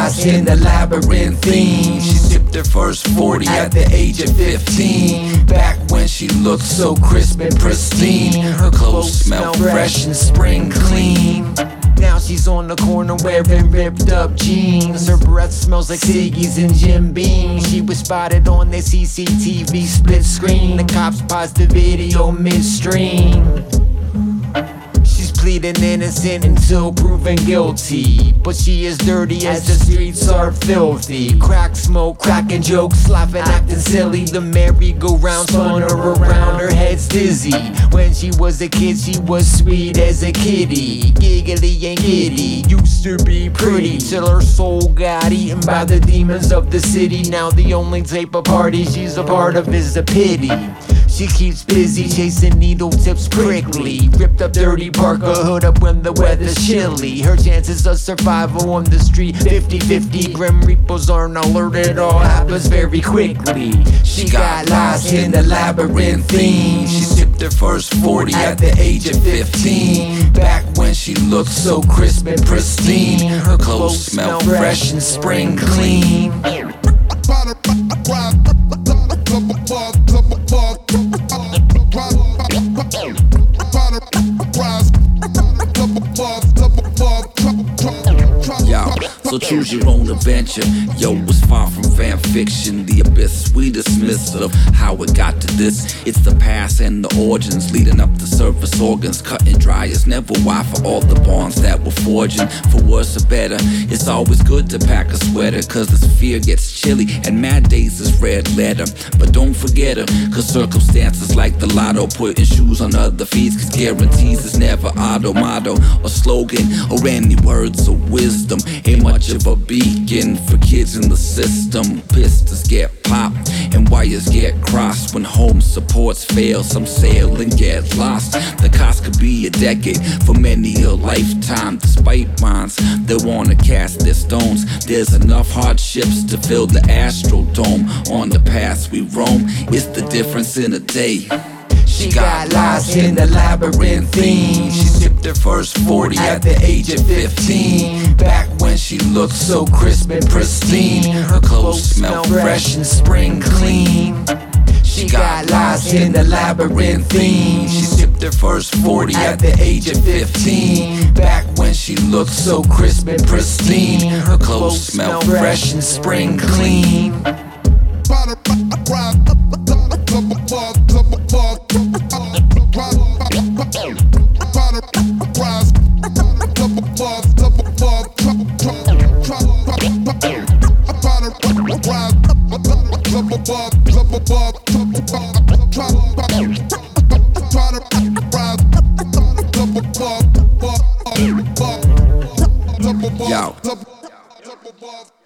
lost in the labyrinthine. She sipped her first 40 at the age of 15. Back when she looked so crisp and pristine. Her clothes smell fresh and spring clean. Now she's on the corner wearing ripped up jeans. Her breath smells like ciggies and Jim Beam. She was spotted on the CCTV split screen. The cops paused the video midstream. She's pleading innocent until proven guilty, but she is dirty as the streets are filthy. Crack smoke, cracking jokes, laughing, acting silly. The merry-go-round spun her around, her head's dizzy. When she was a kid, she was sweet as a kitty, giggly and giddy. Used to be pretty till her soul got eaten by the demons of the city. Now the only type of party she's a part of is the pity. She keeps busy chasing needle tips prickly. Ripped up dirty Parker hood up when the weather's chilly. Her chances of survival on the street 50-50. Grim Reapers aren't alerted, all happens very quickly. She got lost in the labyrinthine. She sipped her first 40 at the age of 15. Back when she looked so crisp and pristine. Her clothes smell fresh and spring clean. So choose your own adventure. Yo, it's far from fan fiction. The abyss we dismiss of how it got to this. It's the past and the origins leading up to surface organs. Cut and dry is never why for all the bonds that we're forging. For worse or better, it's always good to pack a sweater, cause this fear gets chilly and mad days is red letter. But don't forget her, cause circumstances like the lotto, putting shoes on other feet, cause guarantees is never auto, motto or slogan or any words of wisdom. Ain't much of a beacon for kids in the system. Pistols get popped and wires get crossed. When home supports fail, some sail and get lost. The cost could be a decade, for many a lifetime. Despite minds that wanna cast their stones, there's enough hardships to fill the astral dome. On the paths we roam, it's the difference in a day. She got lost in the labyrinthine. She sipped her first 40 at the age of 15. Back when she looked so crisp and pristine. Her clothes smell fresh and spring clean. She got lost in the labyrinthine. She sipped her first 40 at the age of 15. Back when she looked so crisp and pristine. Her clothes smell fresh and spring clean. Yo.